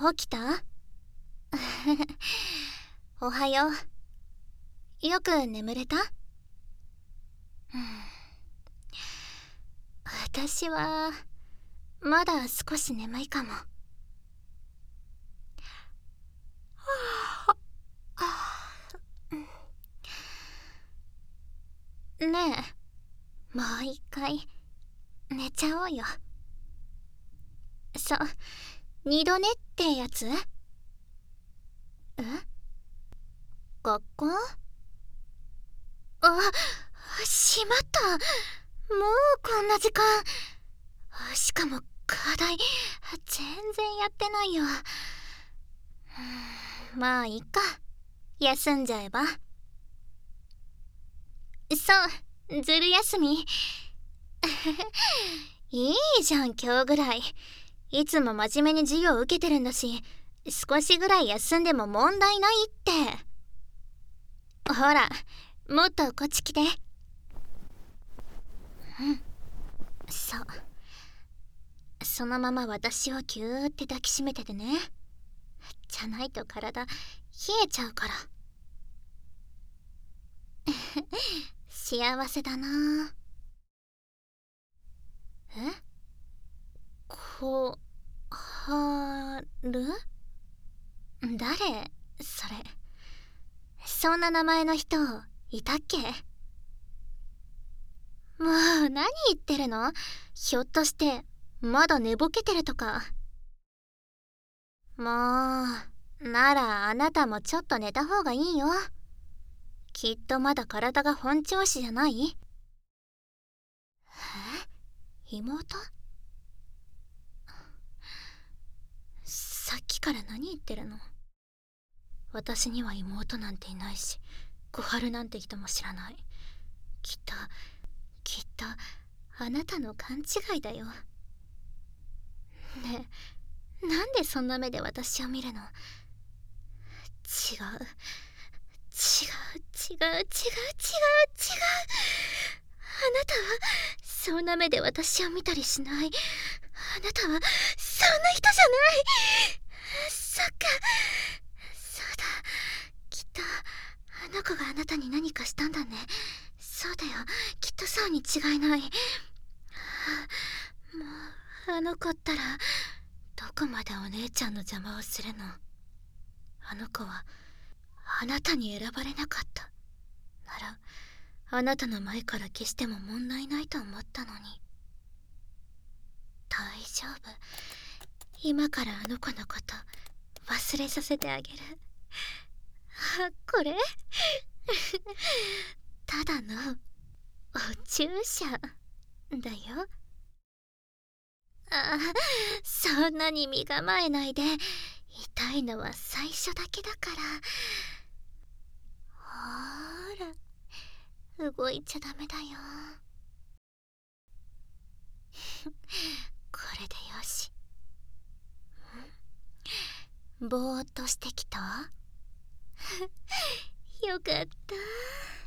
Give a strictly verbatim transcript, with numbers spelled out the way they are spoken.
起きた？おはよう。よく眠れた？私はまだ少し眠いかも。ねえ、もう一回寝ちゃおうよ。そ、二度寝ってやつ？え？学校？あ、しまった。もうこんな時間。しかも課題全然やってないよ。まあいいか、休んじゃえば。そう、ずる休み。いいじゃん、今日ぐらい。いつも真面目に授業受けてるんだし、少しぐらい休んでも問題ないって。ほら、もっとこっち来て。うん、そう。そのまま私をぎゅーって抱きしめててね。じゃないと体冷えちゃうから。幸せだな。え？こはる？誰？それ。そんな名前の人いたっけ？もう何言ってるの？ひょっとしてまだ寝ぼけてるとか？もう、ならあなたもちょっと寝た方がいいよ。きっとまだ体が本調子じゃない？え？妹？さっきから何言ってるの？私には妹なんていないし、小春なんて人も知らない。きっときっとあなたの勘違いだよ。ねえ、なんでそんな目で私を見るの？違う違う違う違う違う違う違う。あなたはそんな目で私を見たりしない。あなたはそんな人じゃない。そっか、そうだ、きっとあの子があなたに何かしたんだね。そうだよ、きっとそうに違いない。もうあの子ったらどこまでお姉ちゃんの邪魔をするの？あの子はあなたに選ばれなかったなら、あなたの前から消しても問題ないと思ったのに。大丈夫、今からあの子のこと忘れさせてあげる。あ、これただのお注射だよ。あ、そんなに身構えないで。痛いのは最初だけだから。ほら、動いちゃダメだよ。これでよし。ぼーっとしてきた？よかった。